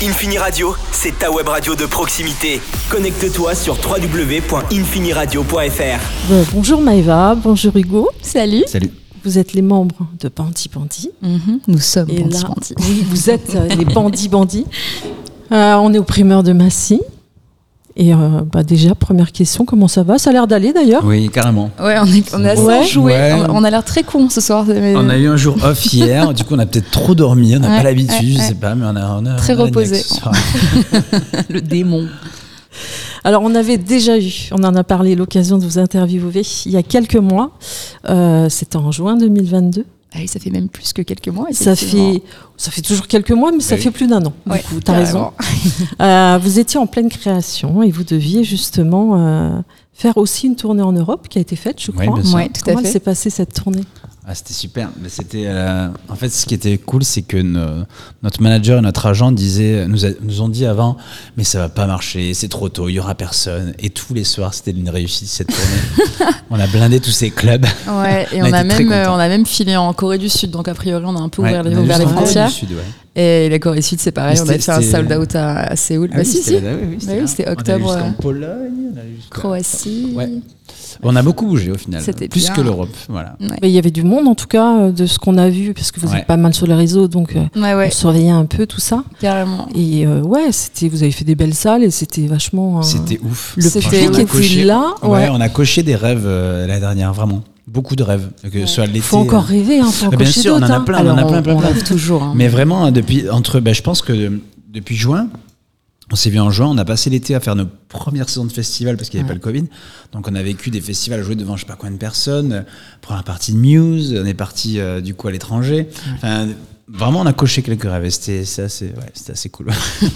Infini Radio, c'est ta web radio de proximité. Connecte-toi sur www.infiniradio.fr. Bonjour Maëva, bonjour Hugo. Salut. Salut. Vous êtes les membres de Bandit Bandit. Nous sommes Et Bandit là, Bandit. Oui, vous êtes les Bandit Bandit. On est au primeur de Massy. Et déjà, première question, comment ça va? Ça a l'air d'aller d'ailleurs. Oui, carrément. Ouais, on est assez enjoué. Ouais. On a l'air très con ce soir. Mais... On a eu un jour off hier, du coup on a peut-être trop dormi, on n'a pas l'habitude, je sais pas, mais on a très reposé. Le démon. Alors on avait déjà eu, on en a parlé, l'occasion de vous interviewer il y a quelques mois. C'était en juin 2022. Ah oui, ça fait même plus que quelques mois. Ça fait toujours quelques mois, mais ça fait plus d'un an. Ouais, du coup, t'as raison. Vous étiez en pleine création et vous deviez justement faire aussi une tournée en Europe qui a été faite, je crois. Oui, bien sûr. Ouais, tout Comment à fait. s'est passée cette tournée? C'était super. Mais c'était, en fait, ce qui était cool, c'est que notre manager et notre agent nous ont dit avant, mais ça va pas marcher, c'est trop tôt, il y aura personne. Et tous les soirs, c'était une réussite cette tournée. On a blindé tous ces clubs. Ouais, et on a même filé en Corée du Sud, donc a priori on a un peu ouvert les frontières. Sud, ouais. Et la Corée du Sud, c'est pareil, on a fait un sold out à Séoul. Ah oui, c'était octobre. On a jusqu'en Pologne, on a jusqu'à Croatie. Ouais. On a beaucoup bougé au final, C'était plus bien. que l'Europe, voilà. Ouais. Mais il y avait du monde en tout cas, de ce qu'on a vu, parce que vous êtes pas mal sur les réseaux, donc on surveillait un peu tout ça. Carrément. Et vous avez fait des belles salles et c'était vachement... C'était ouf. Le public était là. Ouais, on a coché des rêves l'année dernière, vraiment. Beaucoup de rêves. Que soit l'été. Faut encore rêver, faut en bien cocher sûr, on d'autres. en a plein, On rêve toujours. Mais vraiment, je pense que depuis juin, on s'est vu en juin, on a passé l'été à faire nos premières saisons de festival parce qu'il n'y avait pas le Covid. Donc on a vécu des festivals, à jouer devant je sais pas combien de personnes. Première partie de Muse, on est parti du coup à l'étranger. Enfin, vraiment, on a coché quelques rêves et c'était assez cool.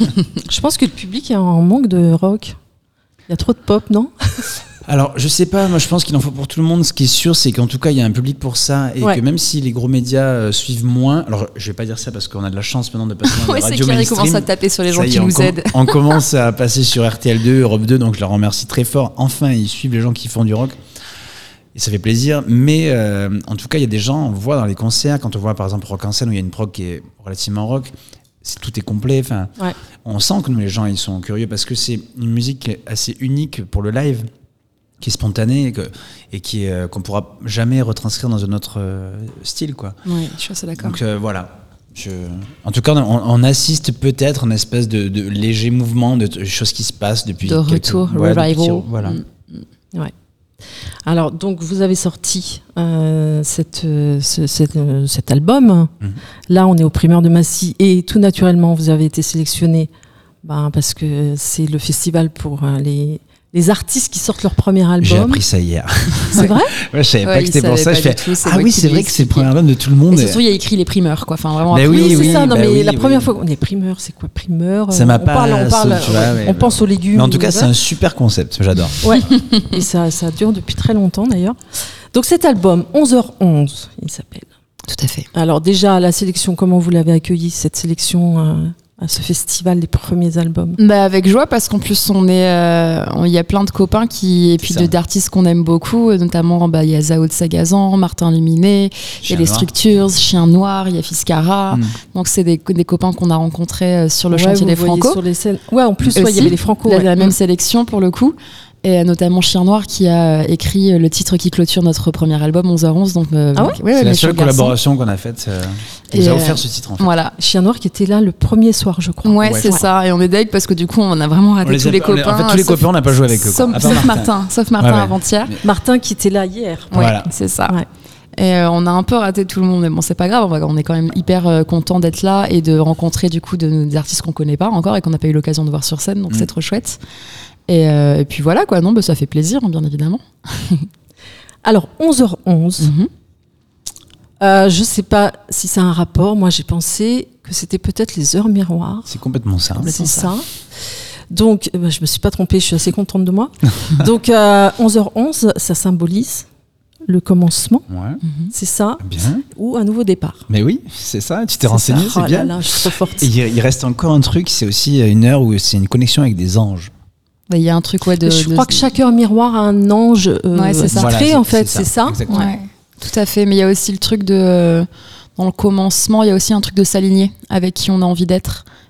Je pense que le public est en manque de rock. Il y a trop de pop, non? Alors, je sais pas, moi je pense qu'il en faut pour tout le monde. Ce qui est sûr, c'est qu'en tout cas, il y a un public pour ça et que même si les gros médias suivent moins, alors je vais pas dire ça parce qu'on a de la chance maintenant de passer dans les radios mainstream. C'est clair, ils commencent à taper sur les gens qui nous aident. On commence à passer sur RTL2, Europe 2, donc je leur remercie très fort. Enfin, ils suivent les gens qui font du rock. Et ça fait plaisir, mais en tout cas, il y a des gens, on voit dans les concerts, quand on voit par exemple Rock en scène où il y a une prog qui est relativement rock, tout est complet. Enfin, on sent que nous, les gens, ils sont curieux parce que c'est une musique assez unique pour le live, qui est spontanée et qui est qu'on pourra jamais retranscrire dans un autre style, quoi. Oui, je suis assez d'accord. Donc voilà. En tout cas, on assiste peut-être à une espèce de léger mouvement de choses qui se passent depuis. De retour, revival. Voilà. Ouais. Alors, donc, vous avez sorti cet album. Là, on est au primeur de Massy et tout naturellement, vous avez été sélectionné parce que c'est le festival pour les artistes qui sortent leur premier album. J'ai appris ça hier. C'est vrai? Ouais, je savais pas que c'était pour ça. Je fais oui, c'est vrai que c'est le premier album de tout le monde. Et surtout, il y a écrit les primeurs, quoi. Enfin, vraiment. Oui, c'est ça. Non, mais la première fois, on est primeur. C'est quoi primeur? Ça m'a pas. On pense aux légumes. Mais en tout cas, c'est un super concept. J'adore. Ouais. Et ça dure depuis très longtemps d'ailleurs. Donc cet album, 11h11, il s'appelle. Tout à fait. Alors déjà, la sélection, comment vous l'avez accueillie, cette sélection à ce festival des premiers albums? Avec joie, parce qu'en plus il y a plein de copains et puis d'artistes qu'on aime beaucoup, notamment il y a Zao de Sagazan, Martin Luminet, il y a les Structures, Chien Noir, il y a Fiscara. Donc c'est des copains qu'on a rencontrés sur le chantier des Franco. Sur les scènes. Ouais, en plus il y avait les Franco. La même sélection pour le coup. Et notamment Chien Noir qui a écrit le titre qui clôture notre premier album 11h11. Donc, c'est la seule collaboration qu'on a faite. Il nous a offert ce titre en fait. Voilà. Chien Noir qui était là le premier soir, je crois. Ouais, c'est ça. Et on est deg parce que du coup on a vraiment raté tous les copains. En fait, tous les copains on n'a pas joué avec eux. Sauf Martin avant-hier. Martin qui était là hier. Voilà, c'est ça. Ouais. Et on a un peu raté tout le monde, mais bon, c'est pas grave. On est quand même hyper content d'être là et de rencontrer du coup des artistes qu'on connaît pas encore et qu'on n'a pas eu l'occasion de voir sur scène. Donc c'est trop chouette. Et puis voilà quoi, ça fait plaisir bien évidemment. Alors 11h11, je sais pas si c'est un rapport, moi j'ai pensé que c'était peut-être les heures miroirs. C'est complètement ça. C'est ça. Donc je me suis pas trompée, je suis assez contente de moi. Donc 11h11, ça symbolise le commencement, c'est ça, bien. Ou un nouveau départ. Mais oui, c'est ça, tu t'es renseigné, c'est bien. Là, je suis trop forte. Et il reste encore un truc, c'est aussi une heure où c'est une connexion avec des anges. Il y a un truc je crois que chaque heure miroir a un ange titré en fait, c'est ça. Exactement. Ouais, tout à fait, mais il y a aussi le truc dans le commencement, il y a aussi un truc de s'aligner avec qui on a envie d'être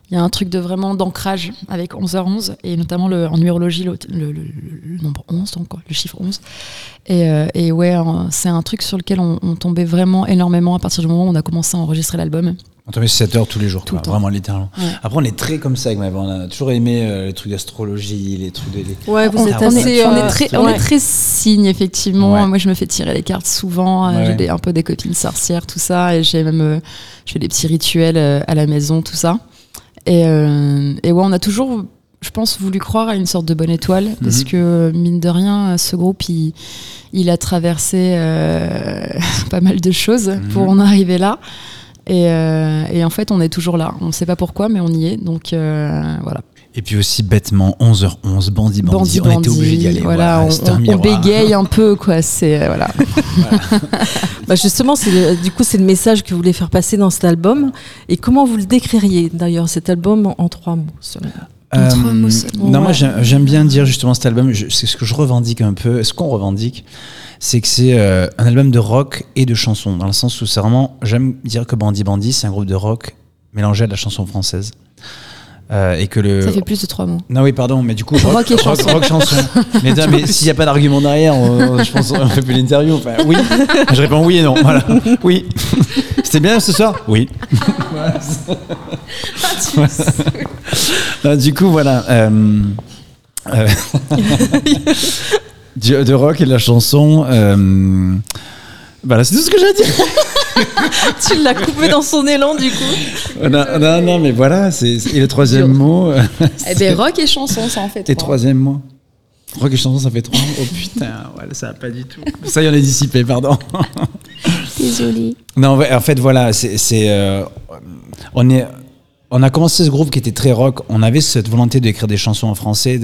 Il y a un truc de vraiment d'ancrage avec 11h11 et notamment en numérologie le nombre 11, donc le chiffre 11. Et ouais, c'est un truc sur lequel on tombait vraiment énormément à partir du moment où on a commencé à enregistrer l'album. On tombait 7 heures tous les jours, Tout le temps. Vraiment littéralement. Ouais. Après, on est très comme ça avec Maëva. On a toujours aimé les trucs d'astrologie, les trucs de. Ouais, vous êtes on assez. est très signe, effectivement. Ouais. Moi, je me fais tirer les cartes souvent. Ouais. J'ai un peu des copines sorcières, tout ça. Et j'ai même je fais des petits rituels à la maison, tout ça. Et ouais, on a toujours, je pense, voulu croire à une sorte de bonne étoile. Parce que, mine de rien, ce groupe, il a traversé pas mal de choses pour en arriver là. Et en fait, on est toujours là. On ne sait pas pourquoi, mais on y est. Donc voilà. Et puis aussi bêtement, 11h11, Bandit. On était obligé d'y aller. Voilà, on bégaye un peu, quoi. C'est voilà. Bah justement, c'est le message que vous voulez faire passer dans cet album. Et comment vous le décririez d'ailleurs cet album en 3 mots seulement? Non, moi j'aime bien dire justement cet album, c'est ce que je revendique un peu, ce qu'on revendique, c'est que c'est un album de rock et de chansons, dans le sens où c'est vraiment, j'aime dire que Bandit, c'est un groupe de rock mélangé à de la chanson française. Et que Ça fait plus de 3 mots. Non, oui, pardon, mais du coup, rock et chanson. Rock, chanson. Mais s'il n'y a pas d'argument derrière, je pense qu'on fait plus l'interview. Enfin, oui, je réponds oui et non. Voilà. Oui. C'était bien ce soir? Oui. Du coup, voilà. De rock et de la chanson. Voilà, c'est tout ce que j'ai à dire. Tu l'as coupé dans son élan, du coup. Non, mais voilà. Et le troisième mot. Eh ben, rock et chanson, ça en fait 3. Et troisième mot. Rock et chanson, ça fait 3. Oh putain, ouais, ça va pas du tout. Ça y en est dissipé, pardon. Désolée. Non, en fait, voilà, on a commencé ce groupe qui était très rock. On avait cette volonté d'écrire des chansons en français.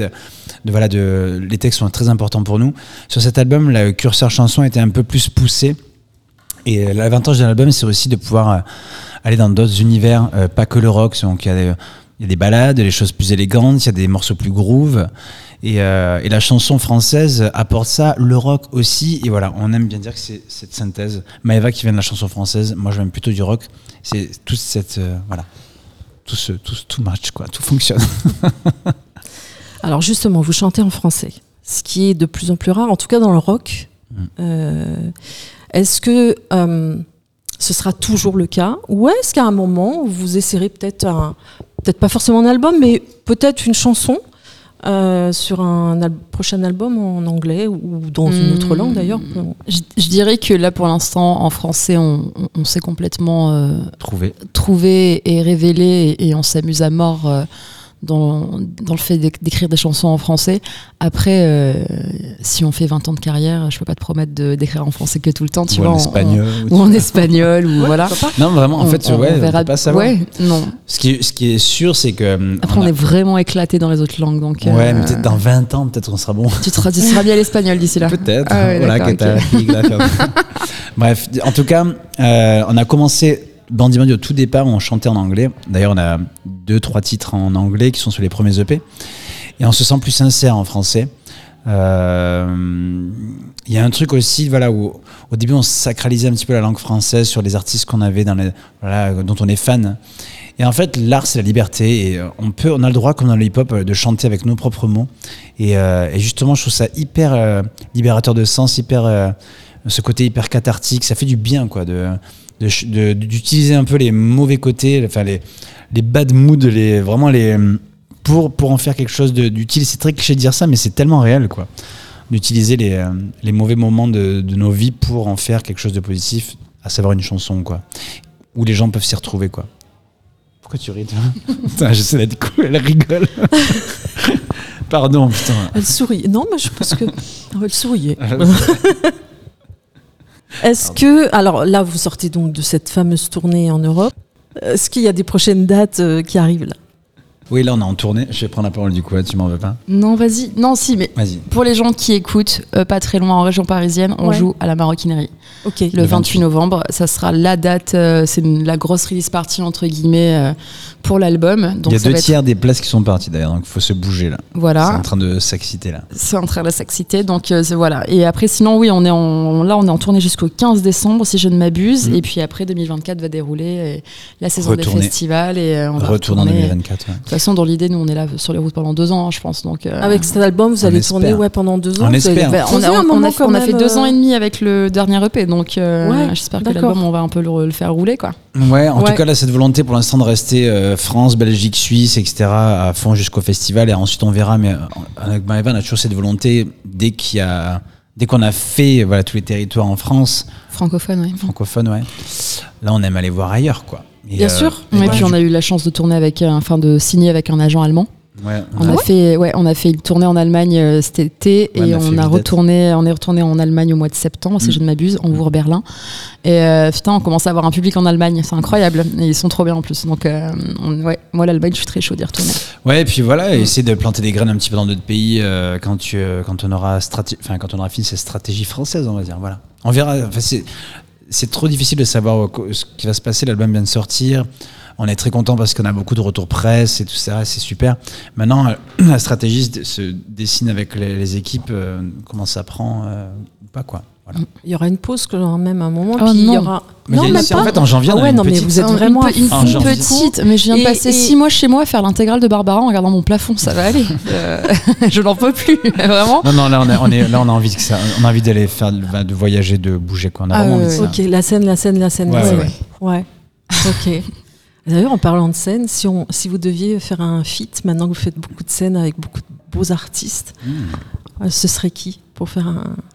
Les textes sont très importants pour nous. Sur cet album, le curseur chanson était un peu plus poussé. Et l'avantage de l'album, c'est aussi de pouvoir aller dans d'autres univers, pas que le rock. Donc, il y a des ballades, des choses plus élégantes, il y a des morceaux plus groove. Et la chanson française apporte ça, le rock aussi. Et voilà, on aime bien dire que c'est cette synthèse. Maëva qui vient de la chanson française, moi je viens plutôt du rock. C'est toute cette... voilà. Tout match, quoi. Tout fonctionne. Alors justement, vous chantez en français, ce qui est de plus en plus rare, en tout cas dans le rock. Est-ce que ce sera toujours le cas, ou est-ce qu'à un moment vous essaierez peut-être pas forcément un album, mais peut-être une chanson sur un prochain album en anglais ou dans une autre langue d'ailleurs? Je dirais que là pour l'instant en français on s'est complètement trouvé et révélé et on s'amuse à mort dans le fait d'écrire des chansons en français. Après, si on fait 20 ans de carrière, je peux pas te promettre d'écrire en français que tout le temps, tu vois, ou en espagnol, ou voilà. Non, vraiment, en fait, on verra, on peut pas savoir. Ouais, non. Ce qui est sûr, c'est que... Après, on est vraiment éclaté dans les autres langues, donc... Ouais, mais peut-être dans 20 ans, peut-être on sera bon. Tu seras bien l'espagnol d'ici là. Peut-être. Ah ouais, voilà, Bref, en tout cas, on a commencé... Bandit, au tout départ, on chantait en anglais. D'ailleurs, on a 2-3 titres en anglais qui sont sur les premiers EP. Et on se sent plus sincère en français. Il y a un truc aussi, voilà, où au début, on sacralisait un petit peu la langue française sur les artistes qu'on avait, dont on est fan. Et en fait, l'art, c'est la liberté. Et on a le droit, comme dans le hip-hop, de chanter avec nos propres mots. Et justement, je trouve ça hyper libérateur de sens, ce côté hyper cathartique. Ça fait du bien, quoi, d'utiliser un peu les mauvais côtés, enfin les bad moods, pour en faire quelque chose d'utile. C'est très cliché de dire ça, mais c'est tellement réel, quoi. D'utiliser les mauvais moments de nos vies pour en faire quelque chose de positif, à savoir une chanson, quoi, où les gens peuvent s'y retrouver, quoi. Pourquoi tu ris, toi? Putain, j'essaie d'être cool, elle rigole. Pardon, putain. Elle sourit. Non, mais je pense que elle souriait. Est-ce que, alors là, vous sortez donc de cette fameuse tournée en Europe. Est-ce qu'il y a des prochaines dates qui arrivent là? Oui, là, on est en tournée. Je vais prendre la parole du coup. Tu m'en veux pas? Non, vas-y. Non, si, mais Vas-y. pour les gens qui écoutent, pas très loin en région parisienne, on joue à la Maroquinerie. Ok. Le 28 novembre, ça sera la date, c'est la grosse release party entre guillemets pour l'album. Donc il y a ça 2/3 des places qui sont parties d'ailleurs, donc il faut se bouger là. Voilà. C'est en train de s'exciter là. C'est en train de s'exciter, donc voilà. Et après, sinon, oui, on est en tournée jusqu'au 15 décembre, si je ne m'abuse. Et puis après, 2024 va dérouler la saison des festivals et on va retourner en 2024. De toute façon, dans l'idée, nous, on est là sur les routes pendant 2 ans, je pense. Donc avec cet album, vous allez tourner pendant 2 ans. On espère. On a fait 2 ans et demi avec le dernier EP, donc j'espère que l'album, on va un peu le faire rouler, quoi. Ouais, en tout cas, là, cette volonté pour l'instant de rester France, Belgique, Suisse, etc., à fond jusqu'au festival, et ensuite on verra. Mais avec Maëva, on a toujours cette volonté, dès qu'on a fait tous les territoires en France, francophone, ouais. Là, on aime aller voir ailleurs, quoi. Et bien sûr. Et puis on a eu la chance de tourner de signer avec un agent allemand. Ouais, on a fait une tournée en Allemagne cet été et on est retourné en Allemagne au mois de septembre, si je ne m'abuse, Hambourg-Berlin. Et on commence à avoir un public en Allemagne, c'est incroyable. Et ils sont trop bien en plus. Donc, moi, l'Allemagne, je suis très chaud d'y retourner. Ouais, et puis voilà, essayer de planter des graines un petit peu dans d'autres pays quand on aura fini cette stratégie française, on va dire. Voilà. On verra. C'est trop difficile de savoir ce qui va se passer. L'album vient de sortir. On est très content parce qu'on a beaucoup de retours presse et tout ça, c'est super. Maintenant, la stratégie se dessine avec les équipes, comment ça prend ou pas, quoi. Voilà. Il y aura une pause même à un moment. Puis il y aura. Non, même pas. En fait, en janvier, on a une petite. Mais vous êtes vraiment une petite. Mais je viens de passer 6 mois chez moi à faire l'intégrale de Barbara en regardant mon plafond. Ça va aller. Je n'en peux plus, vraiment. Non, là, on a envie de ça. On a envie d'aller de voyager, de bouger, quoi. On a vraiment envie de ça. Ok, la scène. Ouais. Ok. D'ailleurs, en parlant de scène, si vous deviez faire un feat, maintenant que vous faites beaucoup de scènes avec beaucoup de beaux artistes, ce serait qui pour faire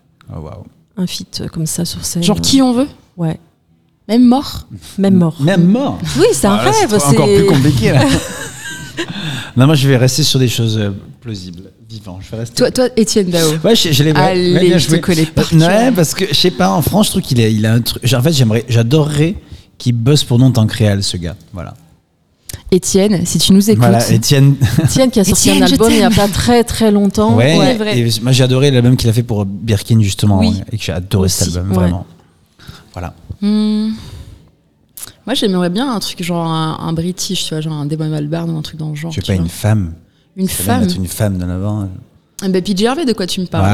un feat comme ça sur scène? Genre qui on veut? Ouais. Même mort? Même mort? Oui, c'est un rêve. C'est encore plus compliqué là. Non, moi je vais rester sur des choses plausibles, vivantes. Je vais rester... Toi, Étienne Dao. Ouais, je l'ai Allez, je te connais pas. Ouais, parce que je sais pas, en France, je trouve qu'il a un truc. En fait, j'adorerais qu'il bosse pour nous en tant que réel, ce gars. Voilà. Étienne, si tu nous écoutes. Voilà, Étienne qui a sorti un album il n'y a pas très très longtemps. Ouais, vrai. Et moi j'ai adoré l'album qu'il a fait pour Birkin justement, et que j'ai adoré cet album, vraiment. Voilà. Moi j'aimerais bien un truc genre un British, tu vois, genre un Damon Albarn ou un truc dans le genre. Tu veux pas une femme? Une femme? Mettre une femme dans l'avant. PJ Harvey, de quoi tu me parles?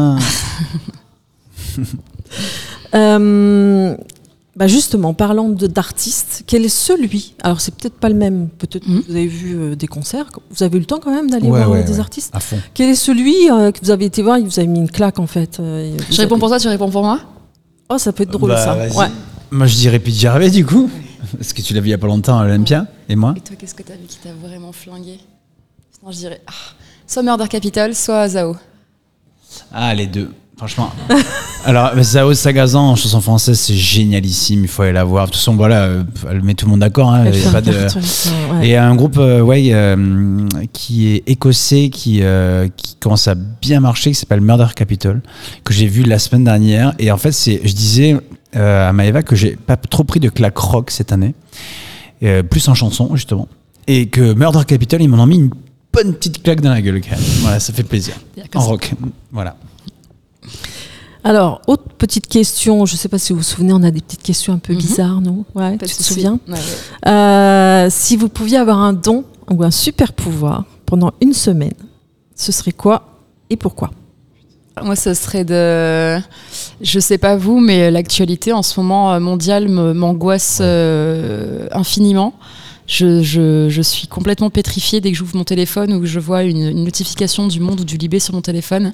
Voilà. Justement, parlant d'artistes, quel est celui, alors c'est peut-être pas le même, peut-être que vous avez vu des concerts, vous avez eu le temps quand même d'aller voir des artistes, à fond. Quel est celui que vous avez été voir, il vous a mis une claque en fait? Je réponds pour toi, tu réponds pour moi? Oh, ça peut être drôle ça. Ouais. Moi je dirais PJ Harvey du coup, parce que tu l'as vu il y a pas longtemps à l'Olympia, et moi? Et toi, qu'est-ce que t'as vu qui t'a vraiment flingué? Sinon, je dirais soit Murder Capital, soit Zao. Ah, les deux. Franchement. Alors, Zao Sagazan en chanson française, c'est génialissime. Il faut aller la voir. De toute façon, voilà, elle met tout le monde d'accord. Hein, y a pas de... Et un groupe qui est écossais, qui commence à bien marcher, qui s'appelle Murder Capital, que j'ai vu la semaine dernière. Et en fait, je disais à Maëva que j'ai pas trop pris de claque rock cette année, plus en chanson, justement. Et que Murder Capital, ils m'en ont mis une bonne petite claque dans la gueule, quand même. Voilà, ça fait plaisir. En rock. Voilà. Alors, autre petite question, je ne sais pas si vous vous souvenez, on a des petites questions un peu bizarres, nous. Ouais, tu te souviens? Si vous pouviez avoir un don ou un super pouvoir pendant une semaine, ce serait quoi et pourquoi? Moi, ce serait je sais pas vous, mais l'actualité en ce moment mondiale m'angoisse infiniment. Je suis complètement pétrifiée dès que j'ouvre mon téléphone ou que je vois une notification du Monde ou du Libé sur mon téléphone.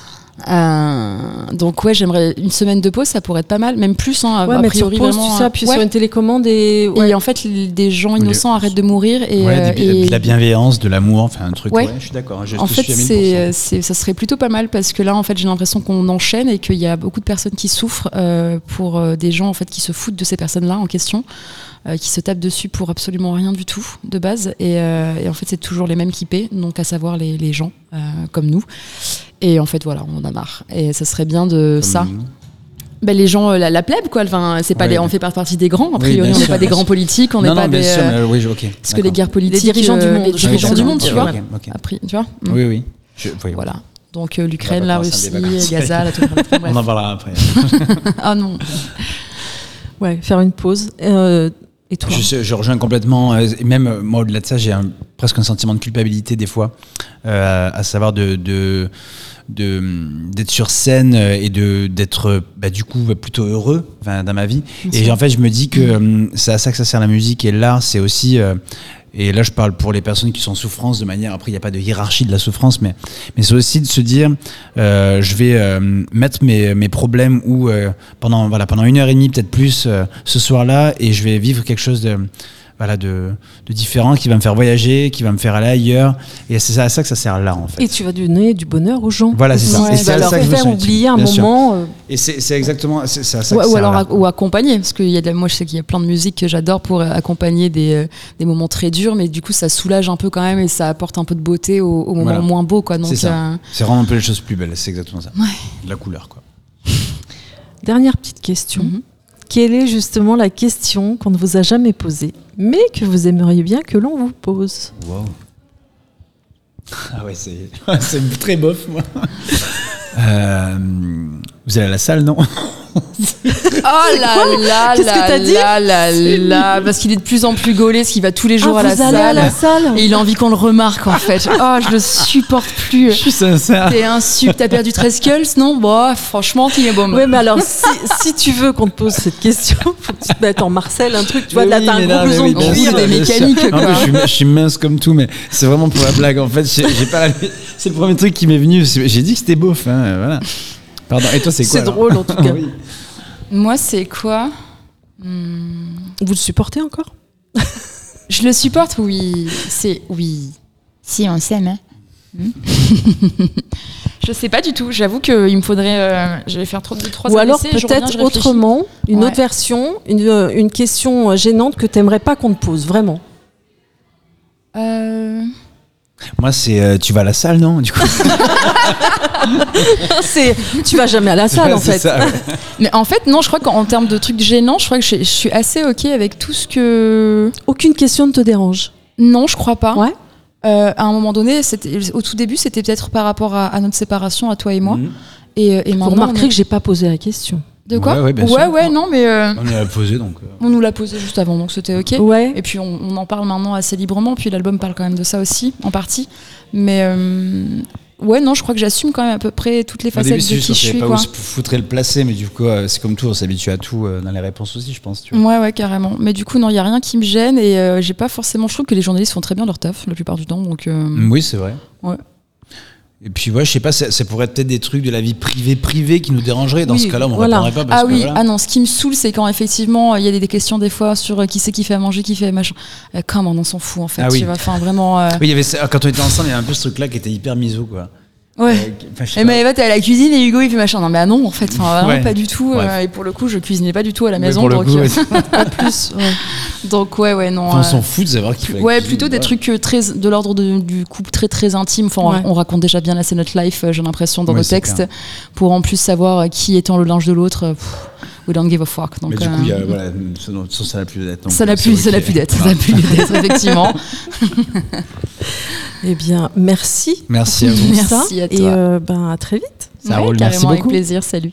Donc j'aimerais une semaine de pause, ça pourrait être pas mal, même plus a priori pause, vraiment. Tu sais, appuyer sur une télécommande et en fait des gens innocents arrêtent de mourir et de la bienveillance, de l'amour, enfin un truc. Ouais, je suis d'accord. En fait, ça serait plutôt pas mal parce que là, en fait, j'ai l'impression qu'on enchaîne et qu'il y a beaucoup de personnes qui souffrent pour des gens en fait qui se foutent de ces personnes-là en question. Qui se tapent dessus pour absolument rien du tout de base et en fait c'est toujours les mêmes qui paient, donc à savoir les gens comme nous, et en fait voilà, on en a marre et ça serait bien de comme ça Les gens, la plèbe, quoi. Enfin, c'est pas on fait pas partie des grands. A priori, on n'est pas des grands politiques, on n'est pas des. Oui, ok. Parce que les guerres politiques, les dirigeants du monde, les dirigeants du monde, tu vois. Okay. Tu vois. Oui. Voilà. Donc l'Ukraine, la Russie, Gaza, la on en parlera après. Ah non. Ouais, faire une pause. Et toi ? Je rejoins complètement. Et même moi, au-delà de ça, j'ai presque un sentiment de culpabilité des fois, à savoir d'être sur scène et d'être du coup plutôt heureux dans ma vie. Et en fait, je me dis que c'est à ça que ça sert la musique, et l'art, c'est aussi. Et là, je parle pour les personnes qui sont en souffrance de manière. Après, il n'y a pas de hiérarchie de la souffrance, mais c'est aussi de se dire, je vais mettre mes problèmes pendant 1h30, peut-être plus, ce soir-là, et je vais vivre quelque chose de différent, qui va me faire voyager, qui va me faire aller ailleurs. Et c'est à ça que ça sert l'art, en fait. Et tu vas donner du bonheur aux gens. Voilà, c'est ça. Et c'est alors faire oublier un moment. Et c'est exactement ça que ça ou sert alors ou accompagner, parce que moi je sais qu'il y a plein de musiques que j'adore pour accompagner des moments très durs, mais du coup ça soulage un peu quand même et ça apporte un peu de beauté aux moments moins beaux, quoi. Donc c'est ça. C'est rendre un peu les choses plus belles. C'est exactement ça. De la couleur, quoi. Dernière petite question. Quelle est justement la question qu'on ne vous a jamais posée, mais que vous aimeriez bien que l'on vous pose ? Wow. Ah ouais, c'est très bof, moi. Vous allez à la salle, non ? Oh là là Qu'est-ce que t'as dit ? Parce qu'il est de plus en plus gaulé, parce qu'il va tous les jours à la salle. Et il a envie qu'on le remarque, en fait. Oh, je le supporte plus. Je suis sincère. T'as perdu 13 skulls, non ? Bon, franchement, il est bon. Oui, mais alors, si tu veux qu'on te pose cette question, faut que tu te mettes en Marcel, un truc, tu vois, là, t'as un gros blouson de cuir, des mécaniques, quoi. Je suis mince comme tout, mais c'est vraiment pour la blague. En fait, c'est le premier truc qui m'est venu. J'ai dit que c'était beauf, hein, voilà. Pardon. Et toi, c'est quoi ? C'est drôle, en tout cas. Oui. Moi, c'est quoi ? Vous le supportez encore ? Je le supporte, oui. Oui. Si, on s'aime, hein. Je sais pas du tout. J'avoue qu'il me faudrait. Je vais faire 2-3 Ou alors AVC, peut-être autrement, une autre version, une question gênante que t'aimerais pas qu'on te pose, vraiment. Moi, c'est tu vas à la salle, non ? Du coup. Tu vas jamais à la salle, en fait. Ça, ouais. Mais en fait, non, je crois qu'en termes de trucs gênants, je crois que je suis assez OK avec tout ce que. Aucune question ne te dérange ? Non, je crois pas. Ouais. À un moment donné, au tout début, c'était peut-être par rapport à notre séparation, à toi et moi. Et maintenant, vous remarquerez que j'ai pas posé la question. De quoi ? Ouais, bien sûr. Non, mais. On l'a posé, donc. On nous l'a posé juste avant, donc c'était OK. Ouais. Et puis on en parle maintenant assez librement, puis l'album parle quand même de ça aussi, en partie. Mais. Ouais, non, je crois que j'assume quand même à peu près toutes les facettes de qui je suis. Pas quoi. où faudrait le placer, mais du coup, c'est comme tout, on s'habitue à tout dans les réponses aussi, je pense. Tu vois. Ouais, carrément. Mais du coup, non, il n'y a rien qui me gêne et j'ai pas forcément. Je trouve que les journalistes font très bien leur taf la plupart du temps. Donc, oui, c'est vrai. Ouais. Et puis, ouais, je sais pas, ça pourrait être peut-être des trucs de la vie privée qui nous dérangeraient. Dans ce cas-là, on répondrait pas. Parce que, voilà. Ah non, ce qui me saoule, c'est quand effectivement, il y a des questions des fois sur qui c'est qui fait à manger, qui fait machin. Comment on s'en fout en fait. Tu vois, enfin, vraiment. Oui, il y avait quand on était ensemble, il y avait un peu ce truc-là qui était hyper miso, quoi. Ouais. Et Maëva, t'es à la cuisine et Hugo il fait machin. Non, non, en fait, vraiment pas du tout. Et pour le coup, je cuisinais pas du tout à la maison. Donc, en plus. Ouais. Donc, ouais, non. Enfin, on s'en fout de savoir qui fait la cuisine. Ouais, plutôt des trucs de l'ordre du couple très intime. Enfin, on raconte déjà bien assez notre life, j'ai l'impression, dans nos textes. Clair. Pour en plus savoir qui étend le linge de l'autre. We don't give a fuck. Donc, mais du coup, ça n'a plus d'être. Ça n'a plus d'être, effectivement. Eh bien, merci. Merci à vous. Merci à toi. Et à très vite. Ça roule, merci beaucoup. Avec plaisir, salut.